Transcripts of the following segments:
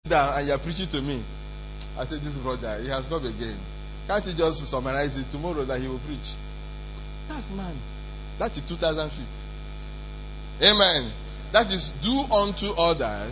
And you're preaching to me. I said, this brother, he has come again. Can't you just summarize it tomorrow that he will preach? That's man. That is 2,000 feet. Amen. That is, do unto others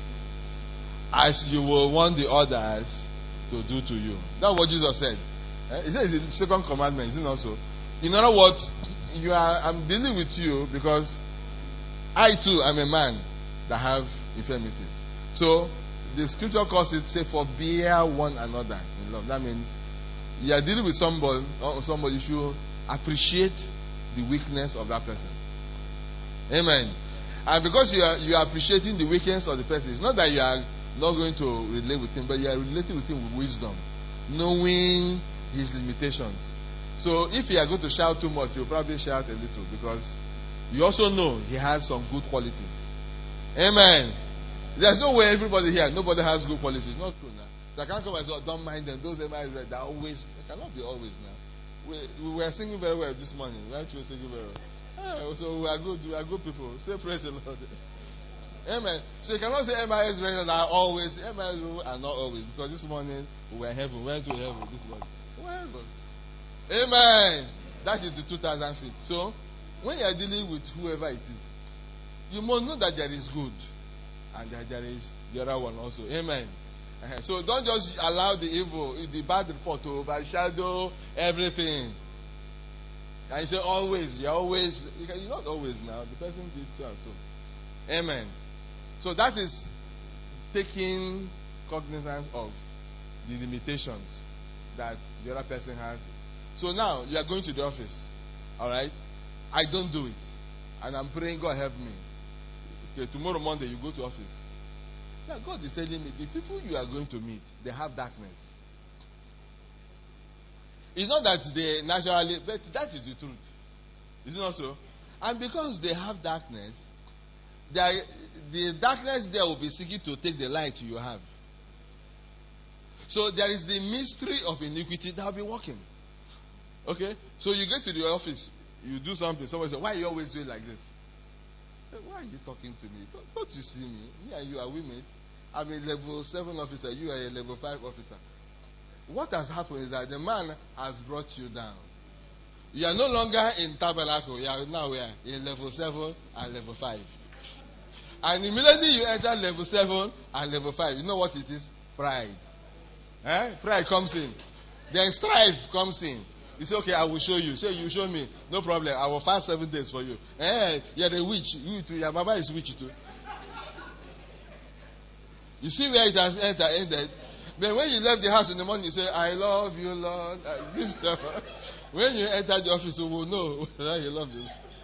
as you will want the others to do to you. That's what Jesus said. He says in the second commandment, isn't it also? In other words, I'm dealing with you because I too am a man that have infirmities. So the scripture calls it, say, forbear one another in love. That means you are dealing with somebody you should appreciate the weakness of that person. Amen. And because you are appreciating the weakness of the person, it's not that you are not going to relate with him, but you are relating with him with wisdom, knowing his limitations. So if you are going to shout too much, you'll probably shout a little, because you also know he has some good qualities. Amen. There's no way everybody here, nobody has good qualities. Not true now. So I can't come and say, oh, don't mind them. Those MIs, they're always, it cannot be always now. We were singing very well this morning. Right? We were singing very well. So we are good people. Say praise the Lord. Amen. So you cannot say MIS are always. MIS are not always. Because this morning we were in heaven. We went to heaven this morning. We were heaven. Amen. That is the 2,000 feet. So when you are dealing with whoever it is, you must know that there is good. And that there is the other one also. Amen. So don't just allow the evil, the bad report to overshadow everything. And you say always, you're not always now. The person did so and so. Amen. So that is taking cognizance of the limitations that the other person has. So now you are going to the office. Alright? I don't do it. And I'm praying, God help me. Okay, tomorrow Monday you go to office. Now God is telling me the people you are going to meet, they have darkness. It's not that they naturally, but that is the truth. Is it not so? And because they have darkness, the darkness there will be seeking to take the light you have. So there is the mystery of iniquity that will be working. Okay? So you get to the office, you do something, somebody says, why are you always doing like this? Why are you talking to me? Don't you see me? Me and you are women. I'm a level 7 officer. You are a level 5 officer. What has happened is that the man has brought you down. You are no longer in tabernacle. You are now where? In level 7 and level 5. And immediately you enter level 7 and level 5. You know what it is? Pride. Pride comes in. Then strife comes in. You say, okay, I will show you. Say, you show me. No problem. I will fast 7 days for you. You're a witch. You too. Your mama is witch too. You see where it has ended. Then when you left the house in the morning, you say, I love you, Lord. When you enter the office, you will know that you love you.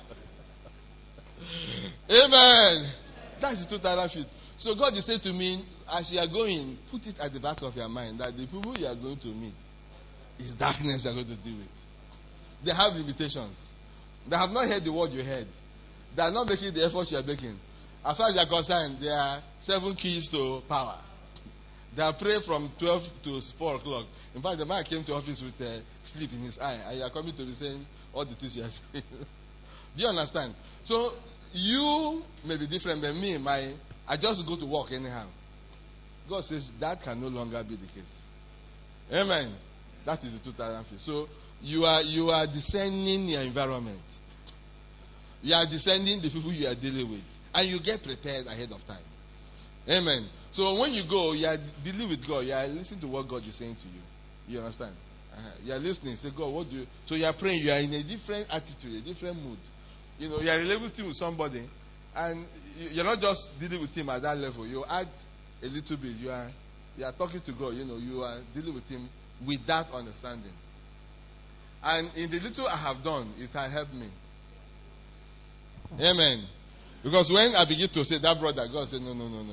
Amen. That's the 2,000 feet. So God is saying to me, as you are going, put it at the back of your mind that the people you are going to meet is darkness you are going to deal with. They have limitations. They have not heard the word you heard. They are not making the effort you are making. As far as you are concerned, there are 7 keys to power. They are praying from 12 to 4 o'clock. In fact, the man came to office with sleep in his eye, and you are coming to be saying all the things you are saying. Do you understand? So, you may be different than me. I just go to work anyhow. God says that can no longer be the case. Amen. That is the 2,000 feet. So, you are discerning your environment. You are discerning the people you are dealing with. And you get prepared ahead of time. Amen. So when you go, you are dealing with God. You are listening to what God is saying to you. You understand? You are listening. Say, God, what do you... So you are praying. You are in a different attitude, a different mood. You know, you are relating with somebody. And you are not just dealing with him at that level. You add a little bit. You are talking to God. You know, you are dealing with him with that understanding. And in the little I have done, it has helped me. Amen. Because when I begin to say that brother, God said, no.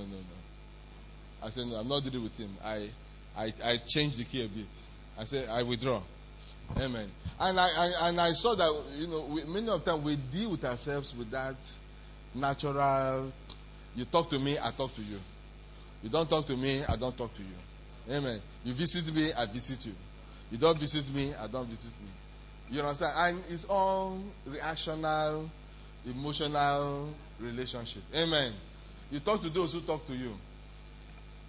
I said, no, I'm not dealing with him. I changed the key a bit. I said, I withdraw. Amen. And I saw that, you know, many of the time we deal with ourselves with that natural, you talk to me, I talk to you. You don't talk to me, I don't talk to you. Amen. You visit me, I visit you. You don't visit me, I don't visit me. You understand? And it's all reactional, emotional relationship. Amen. You talk to those who talk to you.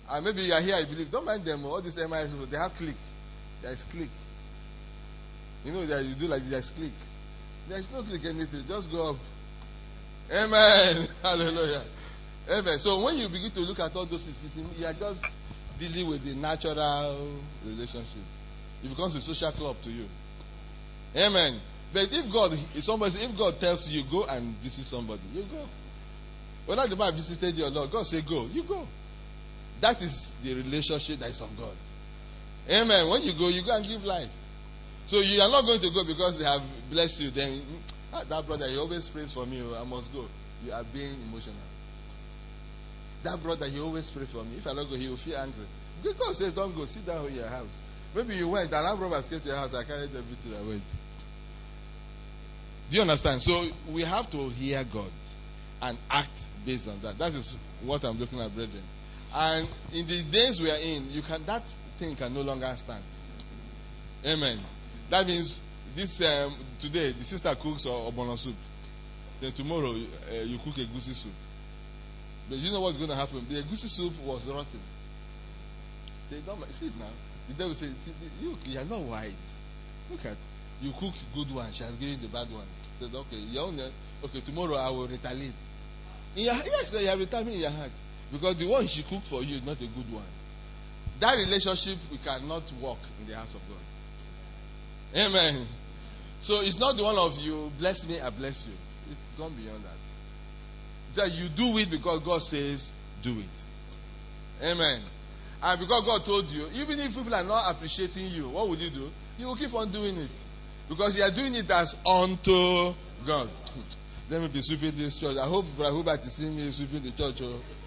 And maybe you are here, I believe. Don't mind them. All these MIS, they have click. There is click. You know that you do like there's click. There's no click anything. Just go up. Amen. Hallelujah. Amen. So when you begin to look at all those things, you are just dealing with the natural relationship. It becomes a social club to you. Amen. But if God tells you go and visit somebody, you go. Whether the man visited you or not, God say go, you go. That is the relationship that is of God. Amen. When you go and give life. So you are not going to go because they have blessed you. Then that brother, he always prays for me. I must go. You are being emotional. That brother, he always prays for me. If I don't go, he will feel angry. God says, don't go. Sit down in your house. Maybe you went and robbers came to your house. I carried everything. I went. Do you understand? So we have to hear God and act based on that. That is what I'm looking at, brethren. And in the days we are in, that thing can no longer stand. Amen. That means today the sister cooks ogbono soup. Then tomorrow you cook a goosey soup. But you know what's going to happen? The goosey soup was rotten. They don't see it now. The devil said, you are not wise. Look at you cooked good one, she has given the bad one. Said, okay, tomorrow I will retaliate. Yes, you are retaliating in your heart. Because the one she cooked for you is not a good one. That relationship we cannot work in the house of God. Amen. So it's not the one of you, bless me, I bless you. It's gone beyond that. So you do it because God says do it. Amen. And because God told you, even if people are not appreciating you, what will you do? You will keep on doing it. Because you are doing it as unto God. Let me be sweeping this church. I hope Brother Hubert is seeing me sweeping the church.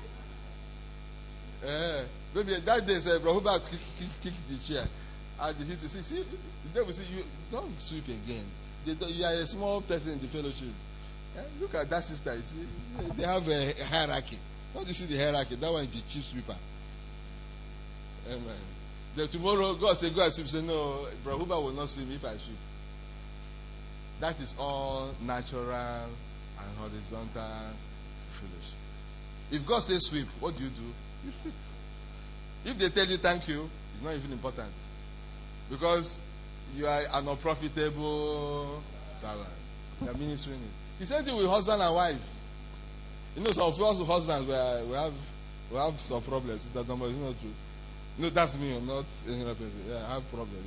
Maybe that day, Brother Hubert kicked the chair. And he said, see, the devil said, you don't sweep again. You are a small person in the fellowship. Look at that sister. You see, they have a hierarchy. Don't you see the hierarchy? That one is the chief sweeper. Amen. Then tomorrow, God said, go and sweep. Say, no, Brother Hubert will not sweep if I sweep. That is all natural and horizontal fellowship. If God says sweep, what do? You sweep. If they tell you thank you, it's not even important. Because you are an unprofitable servant. You are ministering it. The same thing with husband and wife. You know, some of us husbands, we have some problems. It's not true. No, that's me. I'm not any other person. Yeah, I have problems.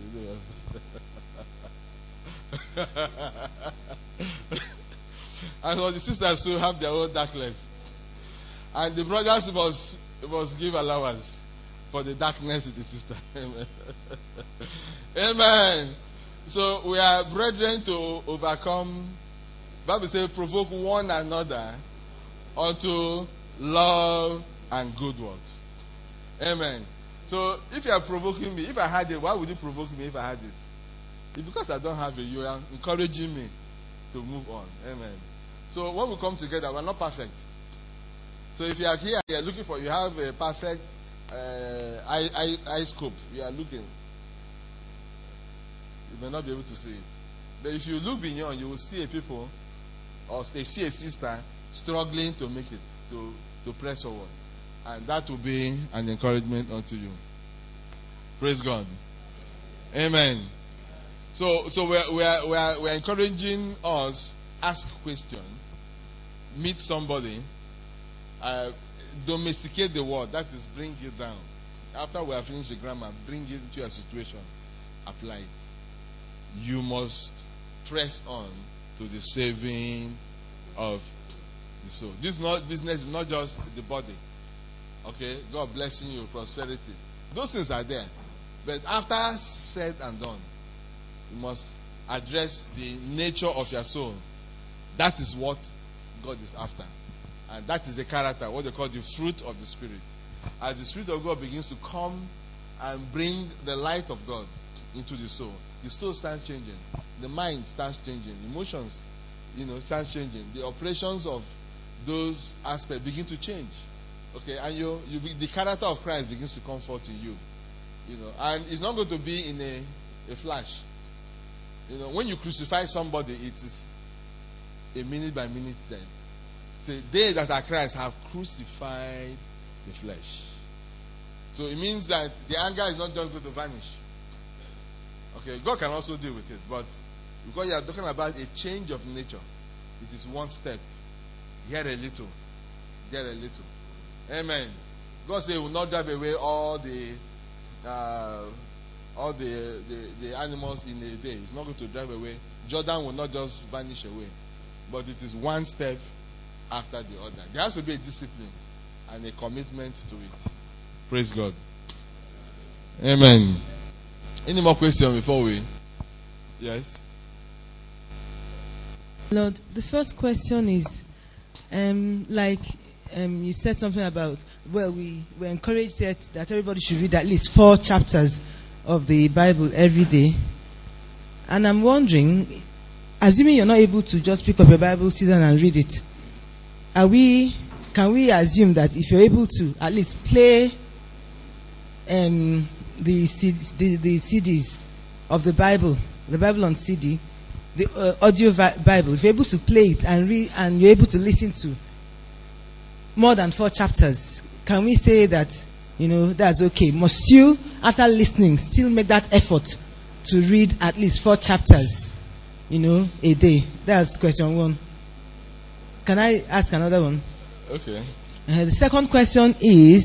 And so the sisters too have their own darkness. And the brothers must give allowance for the darkness in the sister. Amen. Amen. So we are brethren to overcome. Bible says provoke one another unto love and good works. Amen. So if you are provoking me, if I had it, why would you provoke me if I had it? It's because I don't have it. You are encouraging me to move on. Amen. So when we come together, we're not perfect. So if you are here, you are looking for, you have a perfect eye scope. You are looking. You may not be able to see it. But if you look beyond, you will see a people or see a sister struggling to make it, to press forward. And that will be an encouragement unto you. Praise God. Amen. So we are encouraging us, ask question, meet somebody, domesticate the word, that is bring it down. After we have finished the grammar, bring it into your situation, apply it. You must press on to the saving of the soul. This business is not just the body. Okay, God blessing you, prosperity. Those things are there. But after said and done, you must address the nature of your soul. That is what God is after. And that is the character, what they call the fruit of the Spirit. As the Spirit of God begins to come and bring the light of God into the soul starts changing. The mind starts changing. Emotions, start changing. The operations of those aspects begin to change. Okay, and the character of Christ begins to come forth in you. And it's not going to be in a flash. When you crucify somebody, it is a minute by minute thing. Say, they that are Christ have crucified the flesh. So it means that the anger is not just going to vanish. Okay, God can also deal with it, but because you are talking about a change of nature, it is one step. Here a little, there a little. Amen. God said He will not drive away all the animals in a day. It's not going to drive away. Jordan will not just vanish away, but it is one step after the other. There has to be a discipline and a commitment to it. Praise God. Amen. Any more questions before we? Yes. Lord, the first question is, you said something about, we were encouraged that everybody should read at least 4 chapters of the Bible every day. And I'm wondering, assuming you're not able to just pick up your Bible, sit down and read it, can we assume that if you're able to at least play the CDs of the Bible on CD, the audio Bible, if you're able to play it and read, and you're able to listen to more than 4 chapters, can we say that, that's okay? Must you, after listening, still make that effort to read at least 4 chapters, a day? That's question 1. Can I ask another one? Okay. The second question is,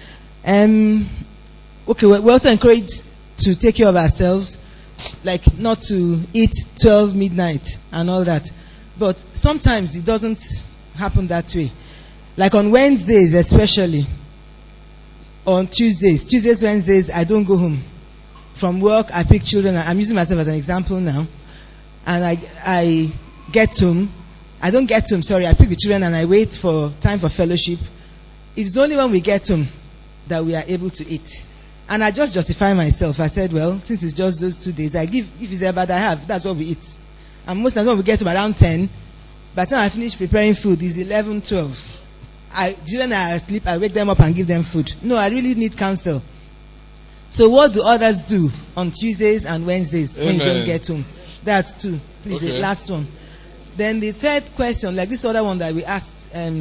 we're also encouraged to take care of ourselves, like not to eat 12 midnight and all that. But sometimes it doesn't happen that way. Like on Wednesdays especially, on Tuesdays, Wednesdays, I don't go home. From work, I pick children. I'm using myself as an example now. And I get home. I don't get home, sorry. I pick the children and I wait for time for fellowship. It's only when we get home that we are able to eat. And I just justify myself. I said, well, since it's just those 2 days, I give, if it's ever that I have, that's what we eat. And most of the time we get home around 10. By the time I finish preparing food, it's 11, 12. Children are asleep, I wake them up and give them food. No, I really need counsel. So what do others do on Tuesdays and Wednesdays when you don't get home? That's 2. Please, okay. The last one. Then the third question, like this other one that we asked,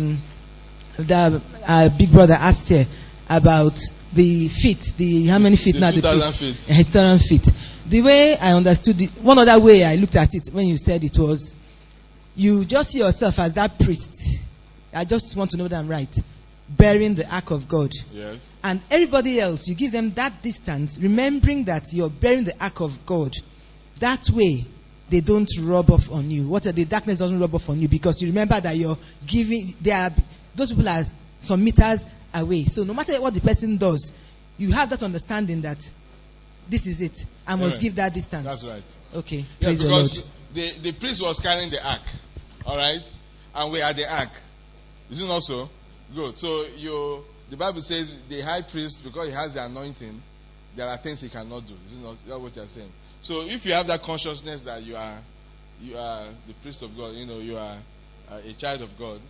that big brother asked here about the feet, how many feet now? 2,000 feet. 2,000 feet. The way I understood it, one other way I looked at it when you said it was, you just see yourself as that priest. I just want to know that I'm right. Bearing the ark of God. Yes. And everybody else, you give them that distance, remembering that you're bearing the ark of God. That way, they don't rub off on you. The darkness doesn't rub off on you, because you remember that you're giving. Those people are some meters away. So no matter what the person does, you have that understanding that this is it. I must give that distance. That's right. Okay. Yeah, praise the Lord. The priest was carrying the ark, all right, and we are the ark. Is it not so? Good. So the Bible says the high priest, because he has the anointing, there are things he cannot do. Is it not? That's what you're saying. So if you have that consciousness that you are the priest of God, you are a child of God,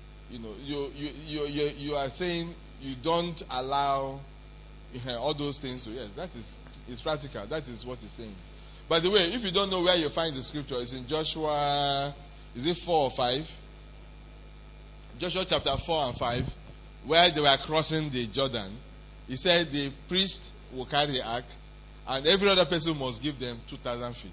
you are saying you don't allow all those things to. Yes, that is practical. That is what he's saying. By the way, if you don't know where you find the scripture, it's in Joshua. Is it 4 or 5? Joshua chapter 4 and 5, where they were crossing the Jordan. He said the priest will carry the ark, and every other person must give them 2,000 feet.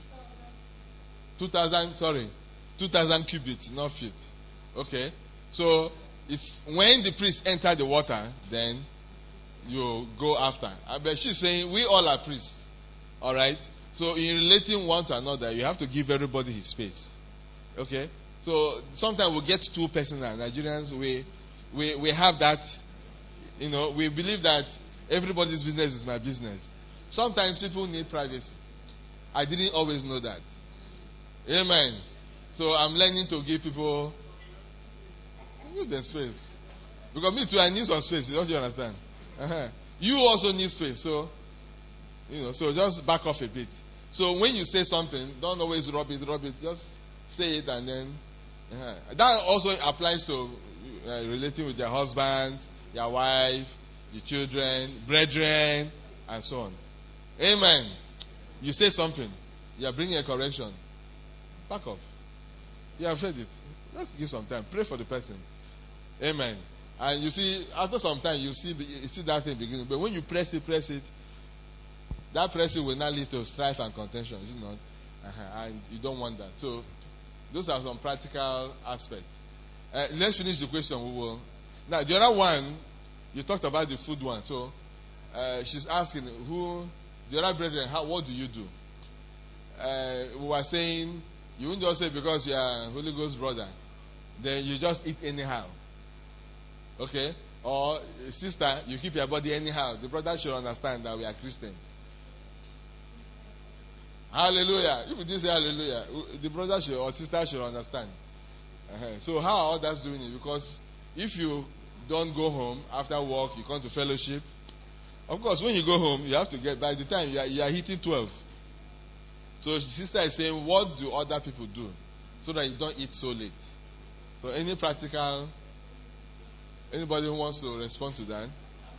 2,000 cubits, not feet. Okay? So, it's when the priest enter the water, then you go after. But she's saying, we all are priests. Alright? So, in relating one to another, you have to give everybody his space. Okay? So, sometimes we get too personal. Nigerians, we have that, we believe that everybody's business is my business. Sometimes people need privacy. I didn't always know that. Amen. So I'm learning to give people their space. Because me too, I need some space. Don't you understand? You also need space. So, so just back off a bit. So when you say something, don't always rub it. Just say it and then. That also applies to relating with your husbands, your wife, your children, brethren, and so on. Amen. You say something, you are bringing a correction. Back off. You have said it. Let's give some time. Pray for the person. Amen. And you see, after some time, you see that thing beginning. But when you press it, that pressing will not lead to strife and contention, is it not? And you don't want that. So, those are some practical aspects. Let's finish the question. Now, the other one, you talked about the food one. So, she's asking, the other brethren, what do you do? We were saying, you wouldn't just say because you are Holy Ghost brother, then you just eat anyhow. Okay? Or, sister, you keep your body anyhow. The brother should understand that we are Christians. Hallelujah. If you didn't say hallelujah, the brother should or sister should understand. So how are others doing it? Because if you don't go home after work, you come to fellowship. Of course, when you go home, you have to get, by the time you are hitting 12. So sister is saying, what do other people do so that you don't eat so late? So anybody who wants to respond to that?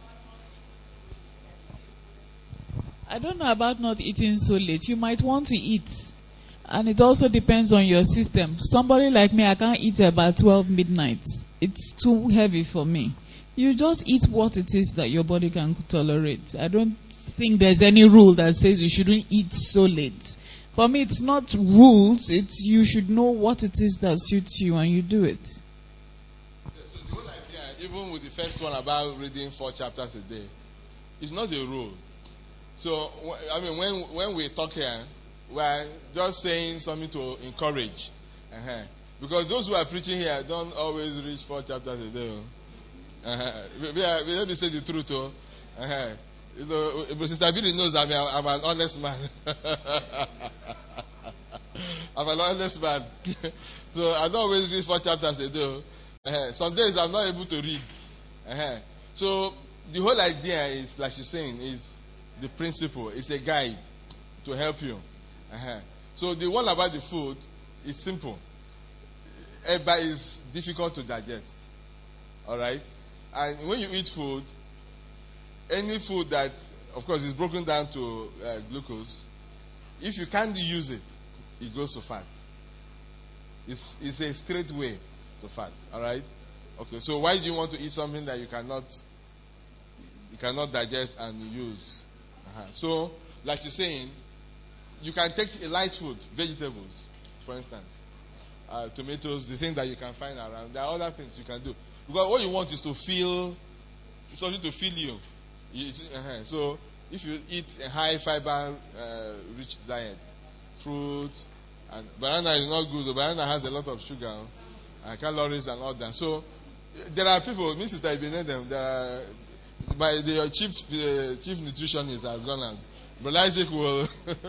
I don't know about not eating so late. You might want to eat. And it also depends on your system. Somebody like me, I can't eat about 12 midnight. It's too heavy for me. You just eat what it is that your body can tolerate. I don't think there's any rule that says you shouldn't eat so late. For me, it's not rules. It's you should know what it is that suits you and you do it. So the whole idea, even with the first one about reading 4 chapters a day, it's not a rule. So, I mean, when we talk here, we're just saying something to encourage. Because those who are preaching here don't always reach 4 chapters a day. Let me say the truth. You know, Sister Billy knows I'm an honest man. I'm an honest man. So, I don't always read 4 chapters a day. Some days I'm not able to read. So, the whole idea is, like she's saying, is the principle. It's a guide to help you. So the one about the food is simple, but it's difficult to digest. Alright? And when you eat food, any food that, of course, is broken down to glucose, if you can't use it, it goes to fat. It's a straight way to fat. Alright? Okay, so why do you want to eat something that you cannot digest and use? So, like you're saying, you can take a light food, vegetables, for instance, tomatoes, the thing that you can find around. There are other things you can do. Because what you want is to feel, something to fill you. So, if you eat a high fiber rich diet, fruit, and banana is not good. The banana has a lot of sugar and calories and all that. So, there are people, Mrs. Ibenedem, the chief nutritionist has gone out. But Isaac will.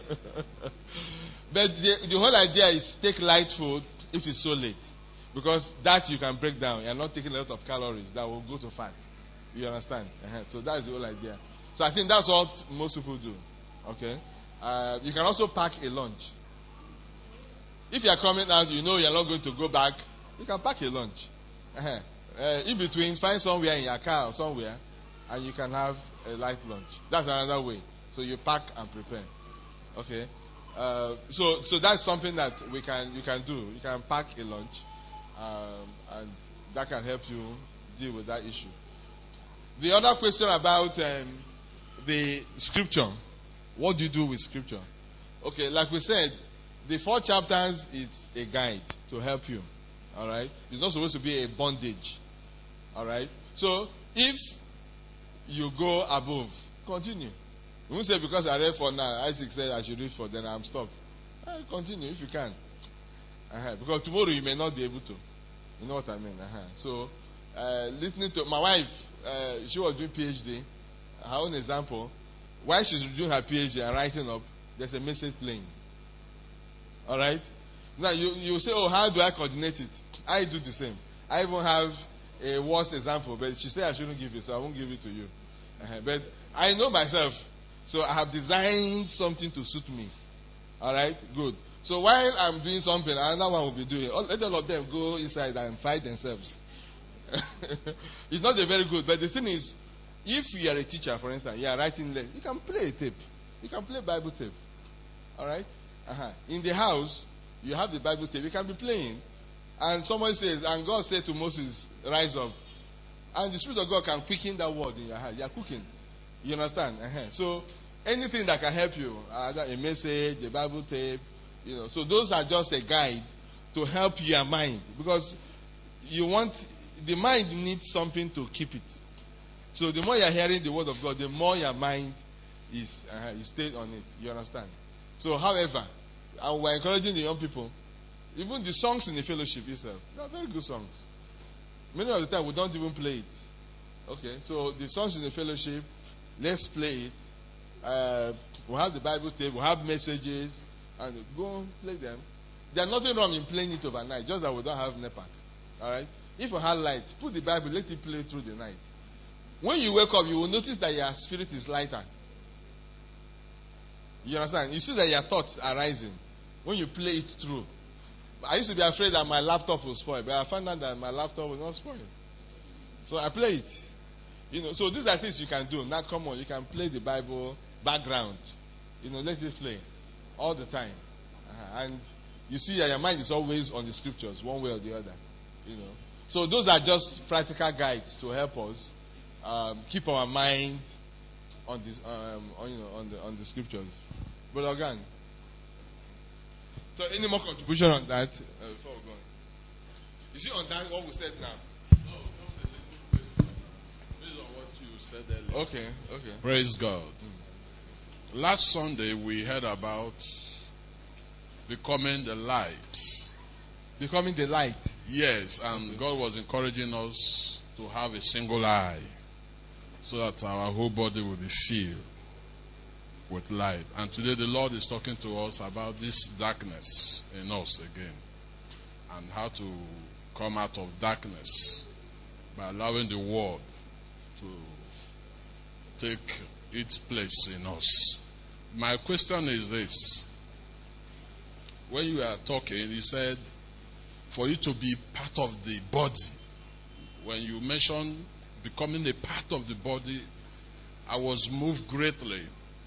But the whole idea is take light food if it's so late. Because that you can break down. You're not taking a lot of calories that will go to fat. You understand? So that's the whole idea. So I think that's what most people do. Okay? You can also pack a lunch. If you're coming out, you know you're not going to go back, you can pack a lunch. In between, find somewhere in your car or somewhere, and you can have a light lunch. That's another way. So you pack and prepare. Okay? So that's something that you can do. You can pack a lunch, and that can help you deal with that issue. The other question about the scripture. What do you do with scripture? Okay, like we said, the 4 chapters is a guide to help you. Alright? It's not supposed to be a bondage. Alright? So, if you go above, continue. You won't say because I read 4 now, Isaac said I should read 4, then I'm stopped. Continue if you can. Because tomorrow you may not be able to. You know what I mean? So, listening to my wife, she was doing PhD. Her own example, while she's doing her PhD and writing up, there's a message playing. Alright? Now you say, oh, how do I coordinate it? I do the same. I even have a worse example, but she said I shouldn't give it, so I won't give it to you. But I know myself, so I have designed something to suit me. Alright? Good. So while I'm doing something, another one will be doing it. Let all of them go inside and fight themselves. It's not a very good, but the thing is, if you are a teacher, for instance, you are writing, you can play a tape. You can play Bible tape. Alright? In the house, you have the Bible tape. You can be playing. And someone says, and God said to Moses, rise up. And the Spirit of God can quicken that word in your heart. You are cooking. You understand? So anything that can help you, either a message, a Bible tape, so those are just a guide to help your mind, because the mind needs something to keep it. So the more you are hearing the word of God, the more your mind is stayed on it. You understand? So, however, we're encouraging the young people, even the songs in the fellowship itself, they are very good songs. Many of the time we don't even play it. Okay, so the songs in the fellowship, let's play it. We have the Bible tape, we have messages, and go and play them. There's nothing wrong in playing it overnight, just that we don't have NEPA. Alright? If you have light, put the Bible, let it play through the night. When you wake up, you will notice that your spirit is lighter. You understand? You see that your thoughts are rising when you play it through. I used to be afraid that my laptop will spoil, but I found out that my laptop will not spoil. So I play it. So these are things you can do. Now, come on, you can play the Bible background. Let it play all the time. And you see that your mind is always on the scriptures, one way or the other. So those are just practical guides to help us keep our mind on this, on the scriptures. Brother Gan. So, any more contribution on that before we go on? Is it on that what we said now? No, just a little question based on what you said earlier. Okay. Praise God. Last Sunday we heard about becoming the light. Becoming the light. Yes, and God was encouraging us to have a single eye, so that our whole body will be filled with light. And today the Lord is talking to us about this darkness in us again, and how to come out of darkness by allowing the Word to take its place in us. My question is this. When you are talking, you said for you to be part of the body. When you mentioned becoming a part of the body, I was moved greatly.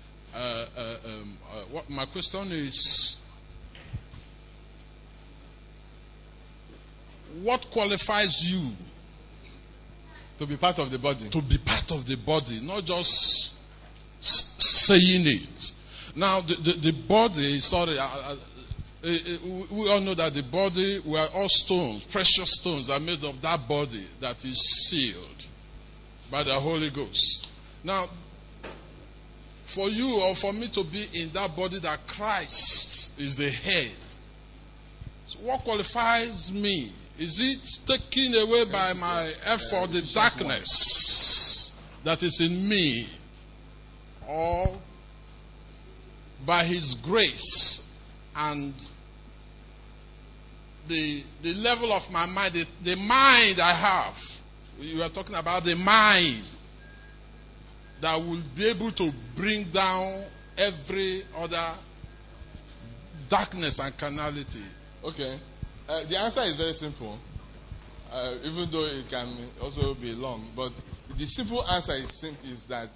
My question is, what qualifies you to be part of the body? To be part of the body, not just saying it. Now, the body, we all know that the body, we are all stones, precious stones that are made of that body that is sealed by the Holy Ghost. Now, for you or for me to be in that body that Christ is the head, so what qualifies me? Is it taken away by my effort, the darkness that is in me, or by His grace and the level of my mind, the mind I have? You are talking about the mind that will be able to bring down every other darkness and carnality. Okay. The answer is very simple, even though it can also be long. But the simple answer is that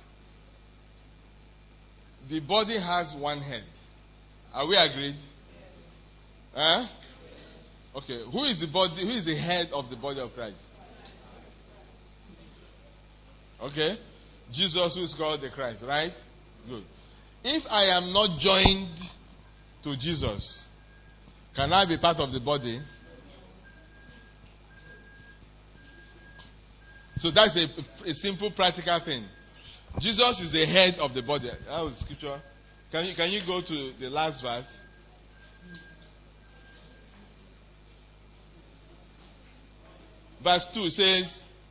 the body has one head. Are we agreed? Okay. Who is the body? Who is the head of the body of Christ? Okay. Jesus, who is called the Christ, right? Good. If I am not joined to Jesus, can I be part of the body? So that's a simple practical thing. Jesus is the head of the body. That was scripture. Can you go to the last verse? Verse 2 says,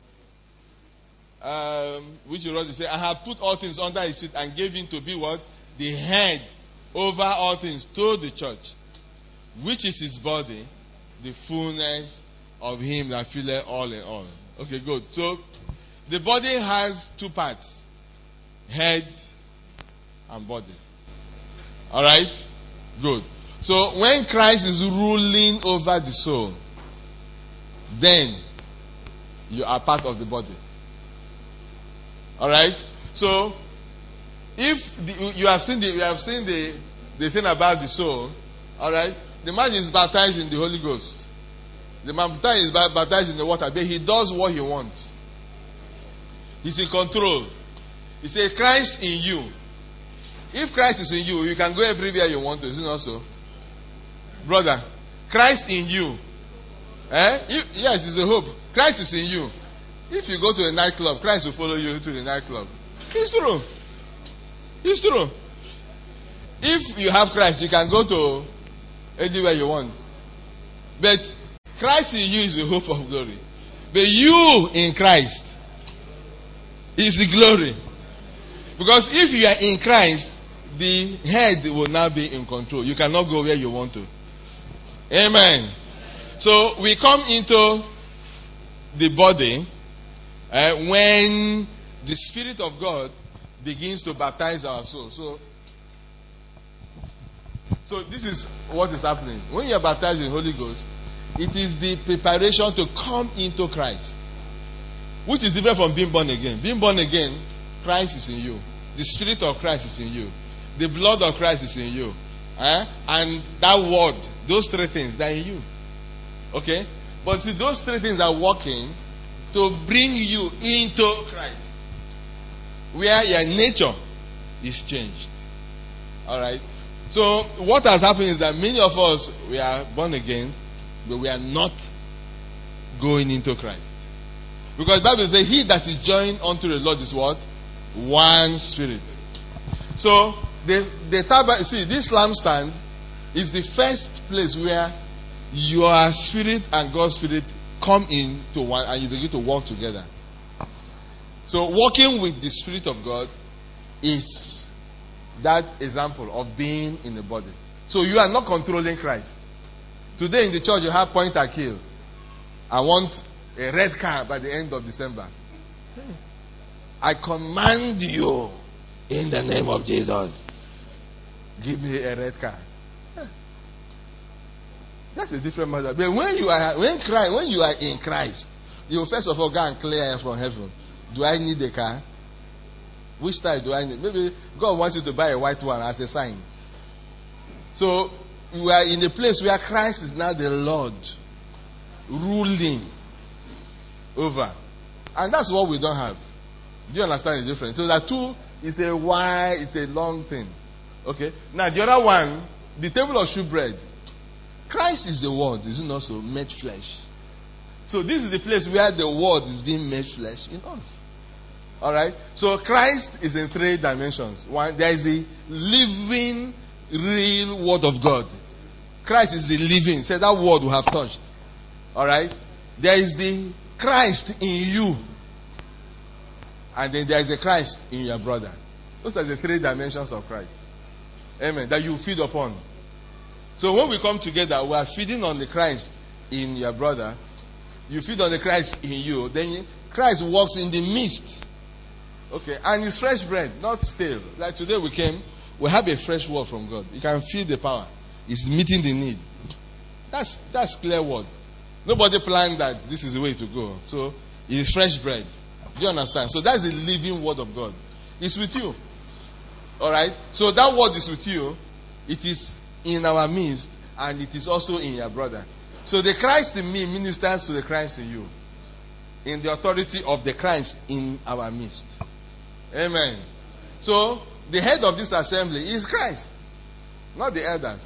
which you wrote, he said, I have put all things under his feet and gave him to be what? The head over all things to the church, which is his body, the fullness of him that filleth all in all. Okay, good. So, the body has two parts, head and body. Alright? Good. So, when Christ is ruling over the soul, then you are part of the body. Alright? So, if you have seen the thing about the soul, alright? The man is baptized in the Holy Ghost. The man is baptized in the water, but he does what he wants. He's in control. He says, Christ in you. If Christ is in you, you can go everywhere you want to. Isn't it also? Brother, Christ in you. Yes, it's a hope. Christ is in you. If you go to a nightclub, Christ will follow you to the nightclub. It's true. It's true. If you have Christ, you can go to anywhere you want. But Christ in you is the hope of glory. But you in Christ is the glory. Because if you are in Christ, the head will now be in control. You cannot go where you want to. Amen. So we come into the body when the Spirit of God begins to baptize our soul. So this is what is happening. When you are baptized in the Holy Ghost, it is the preparation to come into Christ, which is different from being born again. Being born again, Christ is in you. The Spirit of Christ is in you. The blood of Christ is in you. And that word, those three things, they're in you. Okay? But see, those three things are working to bring you into Christ, where your nature is changed. Alright? So, what has happened is that many of us, we are born again, but we are not going into Christ. Because the Bible says, he that is joined unto the Lord is what? One spirit. So, see, this lampstand is the first place where your spirit and God's spirit come into one and you begin to work together. So, working with the Spirit of God is that example of being in the body. So, you are not controlling Christ. Today in the church, you have point and kill. I want a red car by the end of December. I command you in the name of Jesus, give me a red car. That's a different matter. But when you are in Christ, you first of all go and clear air from heaven. Do I need a car? Which type do I need? Maybe God wants you to buy a white one as a sign. So we are in a place where Christ is now the Lord, ruling over. And that's what we don't have. Do you understand the difference? So that two is a wide, it's a long thing. Okay? Now the other one, the table of shewbread. Christ is the Word, is it also made flesh? So this is the place where the Word is being made flesh in us. Alright? So Christ is in three dimensions. One, there is the living, real Word of God. Christ is the living. Say that word we have touched. Alright? There is the Christ in you. And then there is a Christ in your brother. Those are the three dimensions of Christ. Amen. That you feed upon. So when we come together, we are feeding on the Christ in your brother. You feed on the Christ in you. Then Christ walks in the midst. Okay. And it's fresh bread, not stale. Like today we came, we have a fresh word from God. You can feel the power. It's meeting the need. That's clear word. Nobody planned that this is the way to go. So it's fresh bread. Do you understand? So that's the living word of God. It's with you. Alright? So that word is with you. It is in our midst, and it is also in your brother. So the Christ in me ministers to the Christ in you, in the authority of the Christ in our midst. Amen. So the head of this assembly is Christ, not the elders.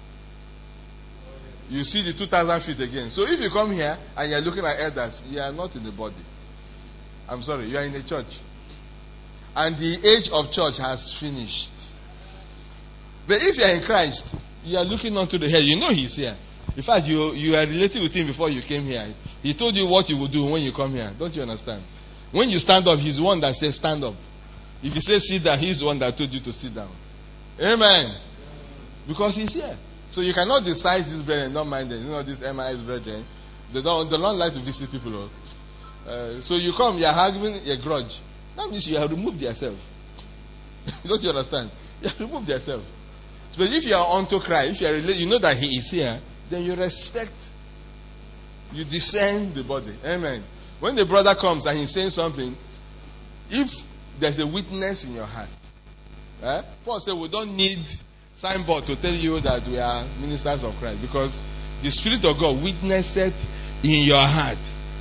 You see the 2,000 feet again. So if you come here and you're looking at elders, you are not in the body. I'm sorry, you are in the church. And the age of church has finished. But if you are in Christ, you are looking onto the head. You know he's here. In fact, you are related with him before you came here. He told you what you will do when you come here. Don't you understand? When you stand up, he's the one that says stand up. If you say sit down, he's the one that told you to sit down. Amen. Because he's here. So you cannot despise this brethren, not mind them. You know these MIS brethren. They don't like to visit people. So you come, you are having a grudge. That means you have removed yourself. Don't you understand? You have removed yourself. So if you are unto Christ, if you are you know that he is here, then you respect, you discern the body. Amen. When the brother comes and he's saying something, if there's a witness in your heart, Paul said we don't need signboard to tell you that we are ministers of Christ, because the Spirit of God witnessed in your heart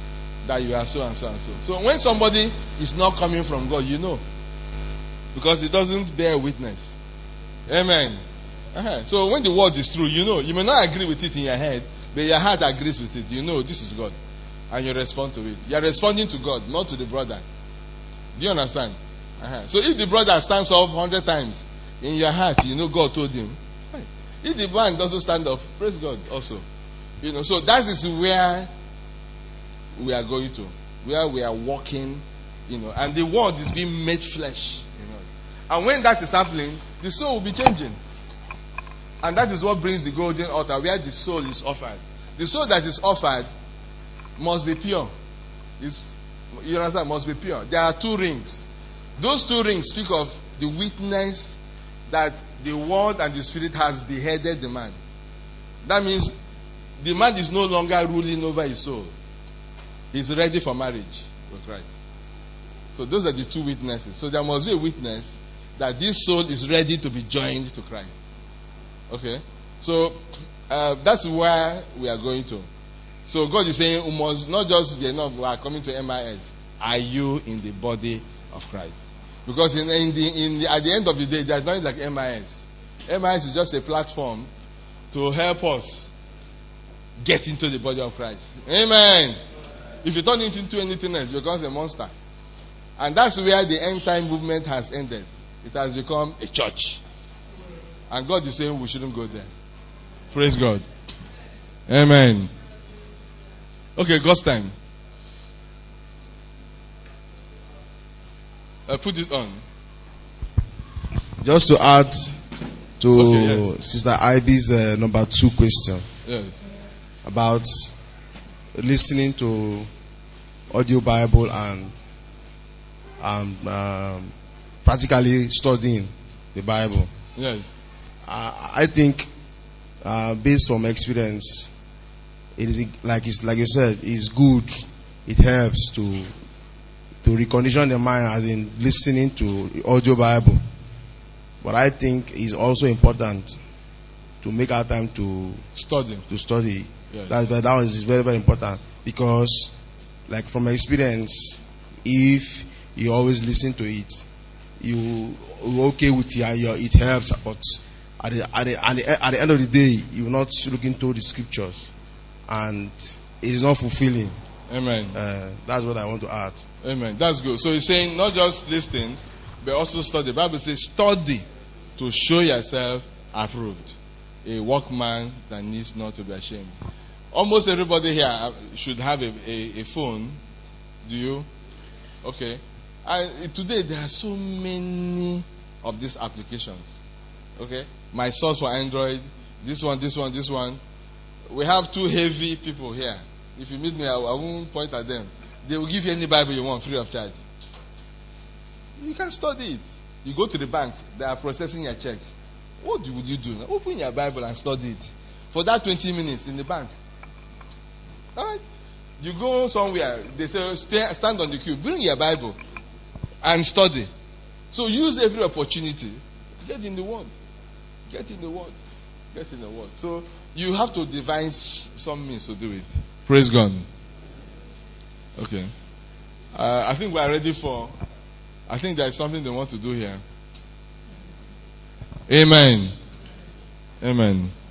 that you are so and so and so. So when somebody is not coming from God, you know. Because it doesn't bear witness. Amen. So when the word is true, you know. You may not agree with it in your head, but your heart agrees with it. You know this is God. And you respond to it. You are responding to God, not to the brother. Do you understand? So if the brother stands up 100 times, in your heart, you know God told him. If the man doesn't stand up, praise God also. You know, so that is where we are going to. Where we are walking, you know. And the word is being made flesh. You know. And when that is happening, the soul will be changing. And that is what brings the golden altar, where the soul is offered. The soul that is offered must be pure. You understand? Must be pure. There are 2 rings. Those 2 rings speak of the witness that the word and the spirit has beheaded the man. That means the man is no longer ruling over his soul. He's ready for marriage with Christ. So those are the 2 witnesses. So there must be a witness that this soul is ready to be joined to Christ. Okay? So that's where we are going to. So God is saying, we must not just be enough, we are coming to MIS. Are you in the body of Christ? Because at the end of the day, there's nothing like MIS. MIS is just a platform to help us get into the body of Christ. Amen. If you turn it into anything else, it becomes a monster. And that's where the end time movement has ended. It has become a church. And God is saying we shouldn't go there. Praise God. Amen. Okay, God's time. Put it on. Just to add to yes. Sister Ivy's number 2 question. Yes. About listening to audio Bible and practically studying the Bible. Yes. I think based on experience, it is like you said, it's good. It helps to recondition the mind, as in listening to audio Bible. But I think it's also important to make our time to study. Yes. That is very, very important, because, like from experience, if you always listen to it, you're okay with it, it helps. But at the end of the day, you're not looking to the scriptures, and it is not fulfilling. Amen. That's what I want to add. Amen. That's good. So he's saying not just listen, but also study. The Bible says study to show yourself approved, a workman that needs not to be ashamed. Almost everybody here should have a phone. Do you? Okay. Today there are so many of these applications. Okay. My source for Android. This one. We have 2 heavy people here. If you meet me, I won't point at them. They will give you any Bible you want free of charge. You can study it. You go to the bank, they are processing your check. What would you do? Open your Bible and study it. For that 20 minutes in the bank. Alright? You go somewhere, they say stand on the queue, bring your Bible and study. So use every opportunity. Get in the Word. So you have to devise some means to do it. Praise God. Okay. I think we are ready for. I think there is something they want to do here. Amen.